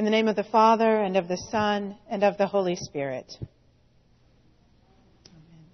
In the name of the Father, and of the Son, and of the Holy Spirit. Amen.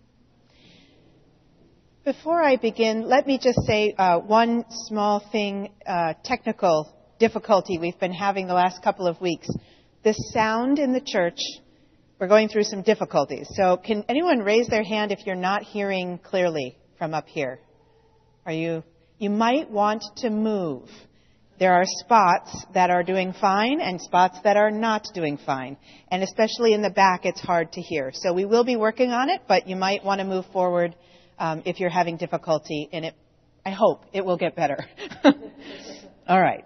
Before I begin, let me just say one small thing, technical difficulty we've been having the last couple of weeks. The sound in the church, we're going through some difficulties. So can anyone raise their hand if you're not hearing clearly from up here? You might want to move. There are spots that are doing fine and spots that are not doing fine. And especially in the back, it's hard to hear. So we will be working on it, but you might want to move forward if you're having difficulty in it. I hope it will get better. All right.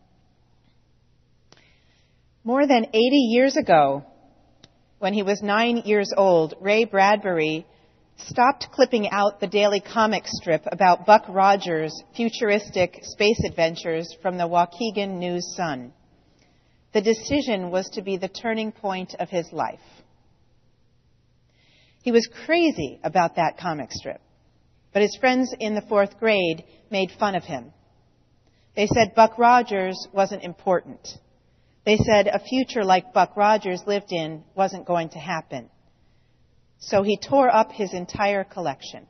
More than 80 years ago, when he was 9 years old, Ray Bradbury stopped clipping out the daily comic strip about Buck Rogers' futuristic space adventures from the Waukegan News-Sun. The decision was to be the turning point of his life. He was crazy about that comic strip, but his friends in the 4th grade made fun of him. They said Buck Rogers wasn't important. They said a future like Buck Rogers lived in wasn't going to happen. So he tore up his entire collection.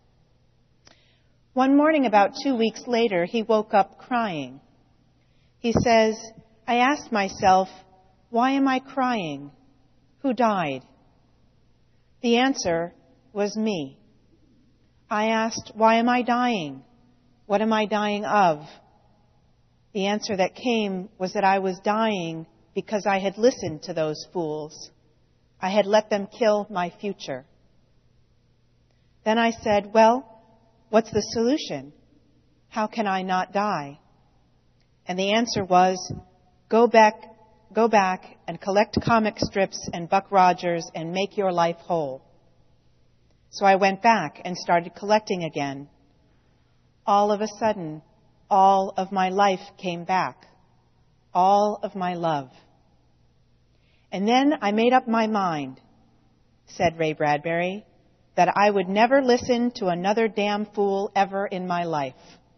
One morning about 2 weeks later, he woke up crying. He says, "I asked myself, why am I crying? Who died?" The answer was me. I asked, why am I dying? What am I dying of? The answer that came was that I was dying because I had listened to those fools. I had let them kill my future. Then I said, well, what's the solution? How can I not die? And the answer was, go back and collect comic strips and Buck Rogers and make your life whole. So I went back and started collecting again. All of a sudden, all of my life came back. All of my love. And then I made up my mind, said Ray Bradbury, that I would never listen to another damn fool ever in my life.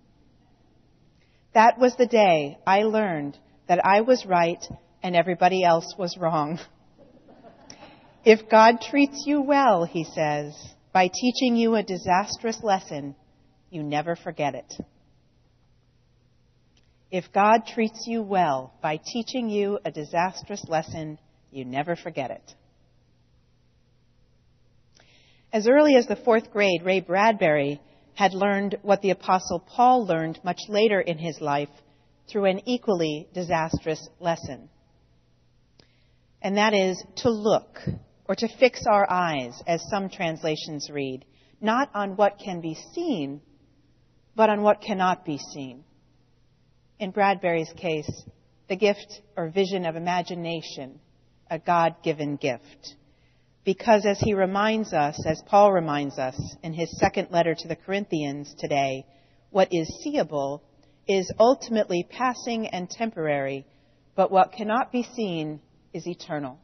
That was the day I learned that I was right and everybody else was wrong. If God treats you well, he says, by teaching you a disastrous lesson, you never forget it. If God treats you well by teaching you a disastrous lesson, you never forget it. As early as the 4th grade, Ray Bradbury had learned what the Apostle Paul learned much later in his life through an equally disastrous lesson. And that is to look, or to fix our eyes, as some translations read, not on what can be seen, but on what cannot be seen. In Bradbury's case, the gift or vision of imagination, a God-given gift. Because as he reminds us, as Paul reminds us in his 2nd letter to the Corinthians today, what is seeable is ultimately passing and temporary, but what cannot be seen is eternal.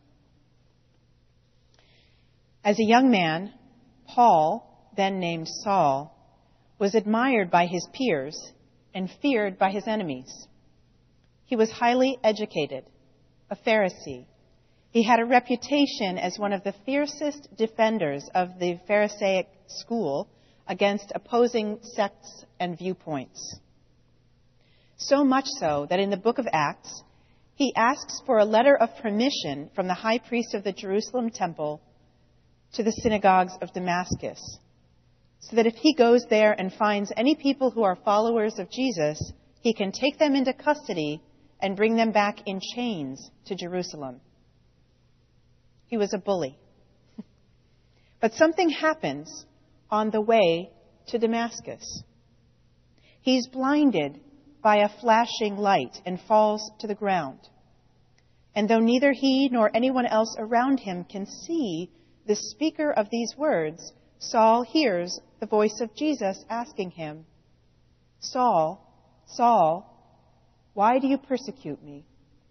As a young man, Paul, then named Saul, was admired by his peers and feared by his enemies. He was highly educated, a Pharisee. He had a reputation as one of the fiercest defenders of the Pharisaic school against opposing sects and viewpoints. So much so that in the book of Acts, he asks for a letter of permission from the high priest of the Jerusalem temple to the synagogues of Damascus, so that if he goes there and finds any people who are followers of Jesus, he can take them into custody and bring them back in chains to Jerusalem. He was a bully. But something happens on the way to Damascus. He's blinded by a flashing light and falls to the ground. And though neither he nor anyone else around him can see the speaker of these words, Saul hears the voice of Jesus asking him, "Saul, Saul, why do you persecute me?"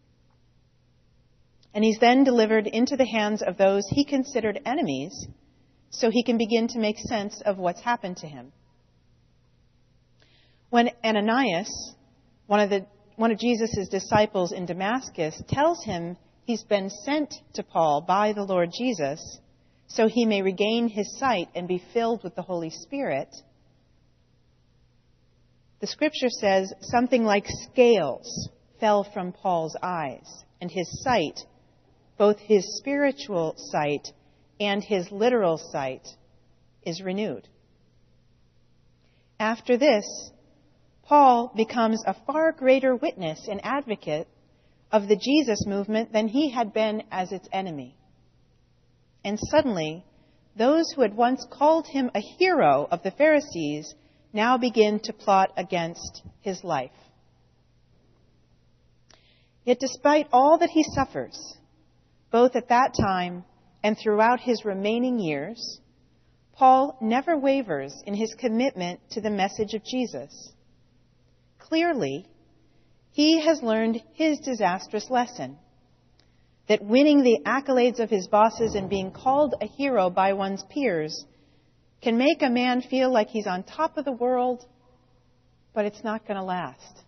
And he's then delivered into the hands of those he considered enemies so he can begin to make sense of what's happened to him. When Ananias, one of the one of Jesus' disciples in Damascus tells him he's been sent to Paul by the Lord Jesus so he may regain his sight and be filled with the Holy Spirit, the scripture says something like scales fell from Paul's eyes, and his sight, both his spiritual sight and his literal sight, is renewed. After this, Paul becomes a far greater witness and advocate of the Jesus movement than he had been as its enemy. And suddenly, those who had once called him a hero of the Pharisees now begin to plot against his life. Yet despite all that he suffers, both at that time and throughout his remaining years, Paul never wavers in his commitment to the message of Jesus. Clearly, he has learned his disastrous lesson, that winning the accolades of his bosses and being called a hero by one's peers can make a man feel like he's on top of the world, but it's not going to last.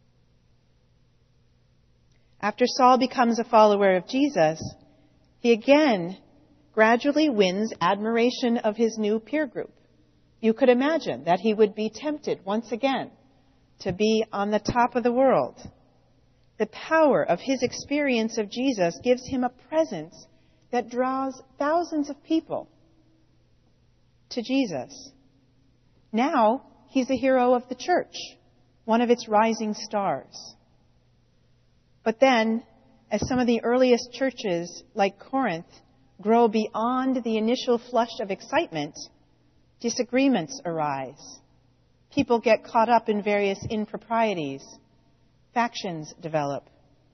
After Saul becomes a follower of Jesus, he again gradually wins admiration of his new peer group. You could imagine that he would be tempted once again to be on the top of the world. The power of his experience of Jesus gives him a presence that draws thousands of people to Jesus. Now he's a hero of the church, one of its rising stars. But then, as some of the earliest churches, like Corinth, grow beyond the initial flush of excitement, disagreements arise. People get caught up in various improprieties. Factions develop.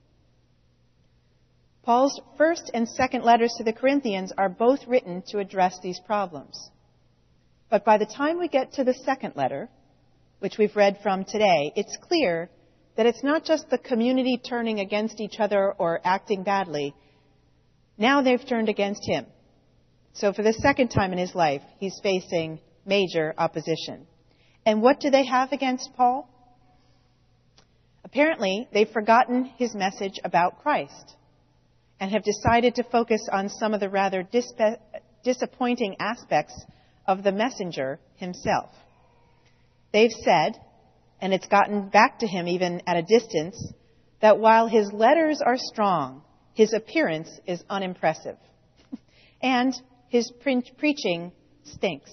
Paul's first and second letters to the Corinthians are both written to address these problems. But by the time we get to the second letter, which we've read from today, it's clear that it's not just the community turning against each other or acting badly. Now they've turned against him. So for the second time in his life, he's facing major opposition. And what do they have against Paul? Apparently, they've forgotten his message about Christ and have decided to focus on some of the rather disappointing aspects of the messenger himself. They've said, and it's gotten back to him even at a distance, that while his letters are strong, his appearance is unimpressive. And his preaching stinks.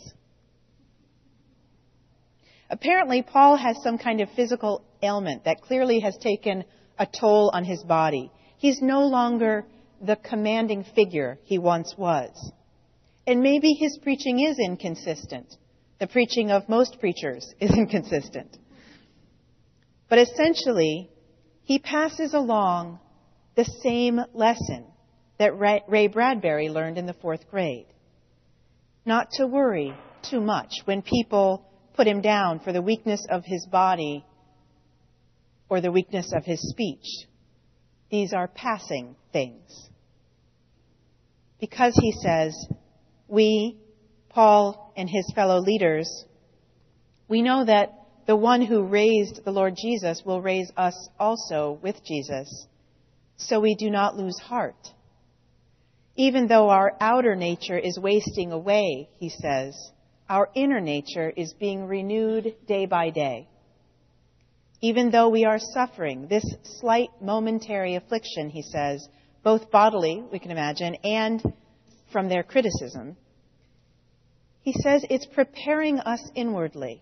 Apparently, Paul has some kind of physical ailment that clearly has taken a toll on his body. He's no longer the commanding figure he once was. And maybe his preaching is inconsistent. The preaching of most preachers is inconsistent. But essentially, he passes along the same lesson that Ray Bradbury learned in the 4th grade. Not to worry too much when people put him down for the weakness of his body or the weakness of his speech. These are passing things. Because he says, we, Paul and his fellow leaders, we know that the one who raised the Lord Jesus will raise us also with Jesus, so we do not lose heart. Even though our outer nature is wasting away, he says, our inner nature is being renewed day by day. Even though we are suffering this slight momentary affliction, he says, both bodily, we can imagine, and from their criticism, he says it's preparing us inwardly.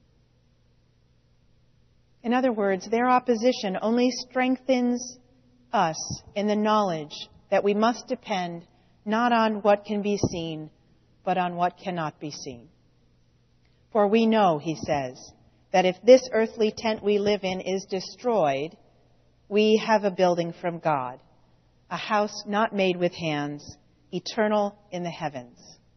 In other words, their opposition only strengthens us in the knowledge that we must depend not on what can be seen, but on what cannot be seen. For we know, he says, that if this earthly tent we live in is destroyed, we have a building from God, a house not made with hands, eternal in the heavens.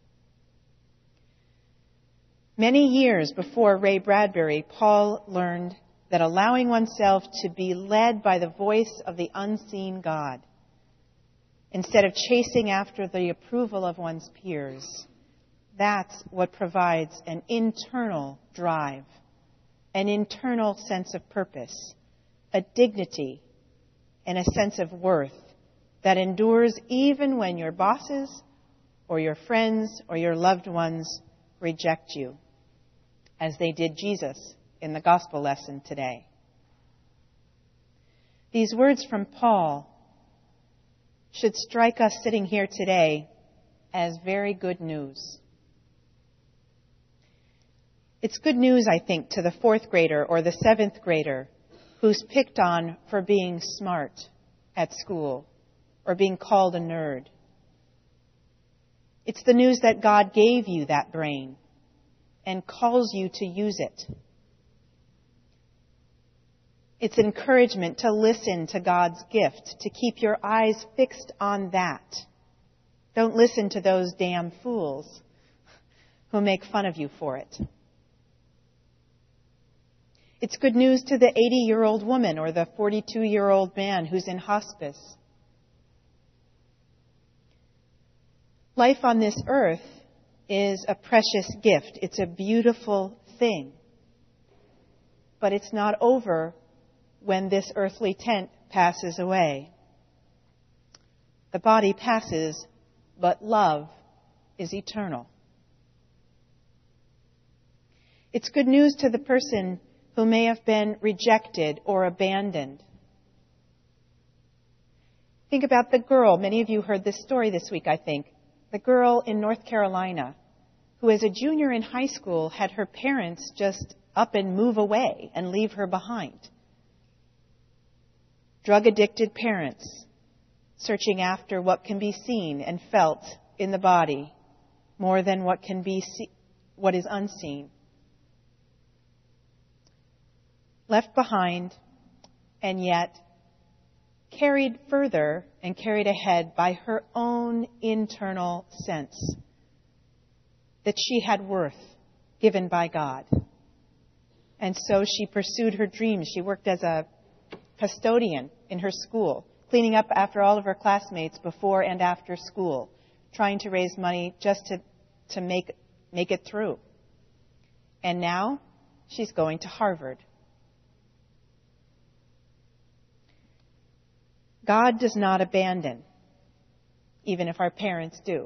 Many years before Ray Bradbury, Paul learned that allowing oneself to be led by the voice of the unseen God, instead of chasing after the approval of one's peers, that's what provides an internal drive, an internal sense of purpose a dignity and a sense of worth that endures even when your bosses or your friends or your loved ones reject you, as they did Jesus in the gospel lesson today. These words from Paul should strike us sitting here today as very good news. It's good news, I think, to the 4th grader or the 7th grader who's picked on for being smart at school or being called a nerd. It's the news that God gave you that brain and calls you to use it. It's encouragement to listen to God's gift, to keep your eyes fixed on that. Don't listen to those damn fools who make fun of you for it. It's good news to the 80-year-old woman or the 42-year-old man who's in hospice. Life on this earth is a precious gift. It's a beautiful thing. But it's not over when this earthly tent passes away. The body passes, but love is eternal. It's good news to the person who may have been rejected or abandoned. Think about the girl. Many of you heard this story this week, I think. The girl in North Carolina who, as a junior in high school, had her parents just up and move away and leave her behind. Drug-addicted parents searching after what can be seen and felt in the body more than what is unseen. Left behind, and yet carried further and carried ahead by her own internal sense that she had worth given by God. And so she pursued her dreams. She worked as a custodian in her school, cleaning up after all of her classmates before and after school, trying to raise money just to make it through. And now she's going to Harvard. God does not abandon, even if our parents do.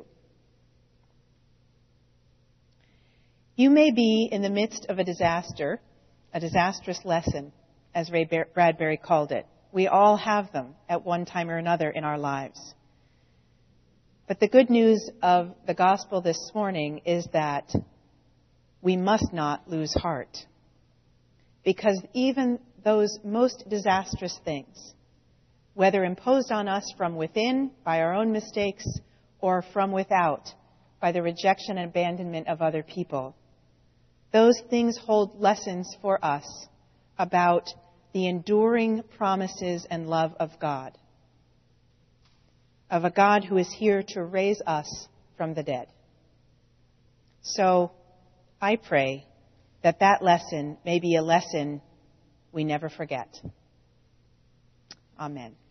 You may be in the midst of a disaster, a disastrous lesson, as Ray Bradbury called it. We all have them at one time or another in our lives. But the good news of the gospel this morning is that we must not lose heart. Because even those most disastrous things, whether imposed on us from within by our own mistakes or from without by the rejection and abandonment of other people, those things hold lessons for us about the enduring promises and love of God, of a God who is here to raise us from the dead. So I pray that that lesson may be a lesson we never forget. Amen.